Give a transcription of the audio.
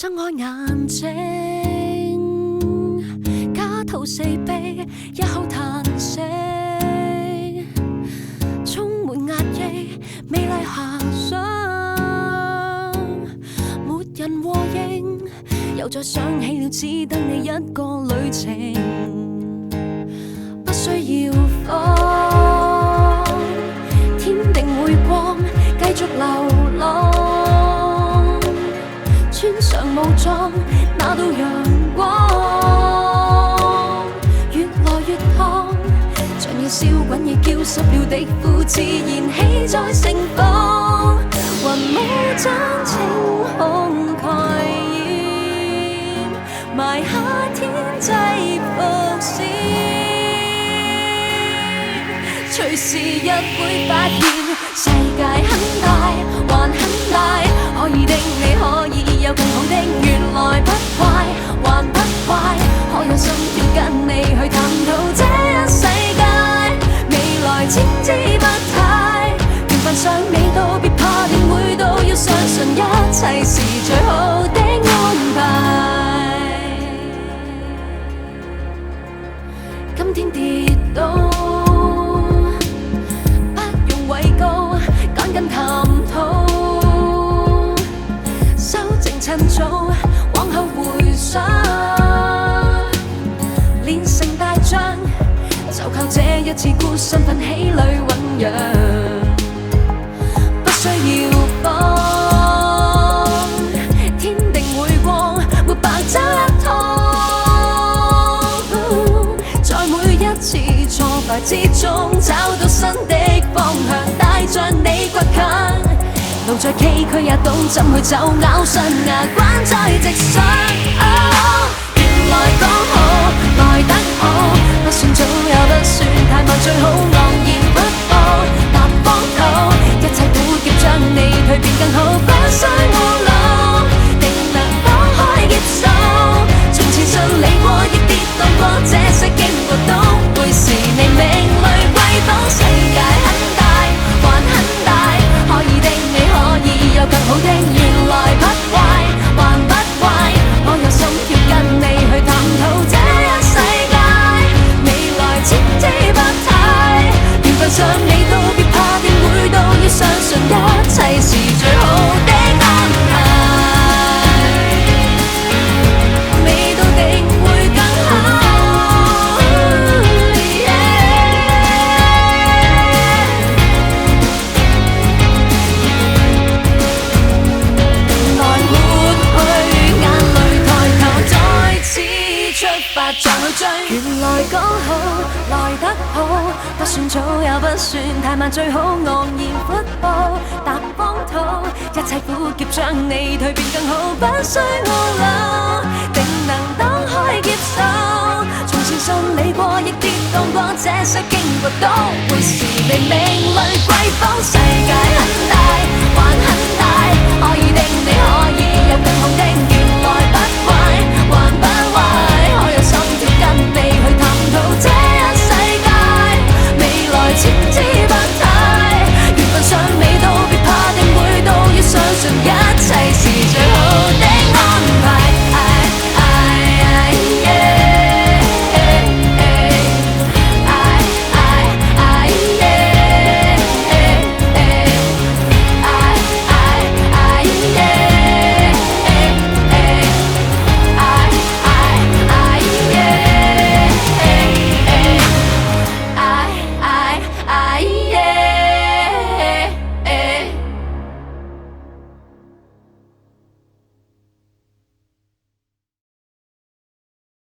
睜開眼睛，家徒四壁，一口嘆息，充滿壓抑，美麗遐想，沒人和應，又再想起了只得你一個旅程，不需要放，天定會光，繼續流浪。穿上武裝，拿到陽光，越來越燙，像要燒滾已焦濕了的褲，自然起在盛放。雲霧將晴空蓋掩，埋夏天制服線，隨時日會發現世界很大，還很大，可以的你可以。有更好的，原來不壞，還不壞，可有心跳跟你去探討這一世界，未來千姿百態，緣分尚未到，別怕定會到，要相信一切是最好的安排。今天跌倒，不用畏高，趕緊探討。趁早，往後回想，練成大將，就靠這一次孤身奮起裏醞釀，不需要放，天定會光，沒白走一趟，在每一次挫敗之中找到新的方向，帶着你倔強。路再崎嶇也懂怎去走，咬上牙關再直上。原來剛好來得好，不算早也不算太慢，最好昂然不步，踏荒土，一切苦澀將你蛻變更好，不需懊惱，定能躲開劫數。從前順利過，亦跌宕過，這些經過都會是你命裏瑰寶。世界很大，還很大，可以的。有更好的，原來不壞，還不壞，我有心跳跟你去探討這一世界，未來千姿百態，緣分尚未到，別怕定會到，要相信一切是最好的安排，未到定會更好。原來剛好來得好，不算早也不算太慢，最好昂然闊步，踏荒土，一切苦澀將你蛻變更好，不需懊惱，定能擋開劫數。從前順利過，亦跌宕過，這些經過都會是你命裏瑰寶。世界很大，還很大，可以的你可以。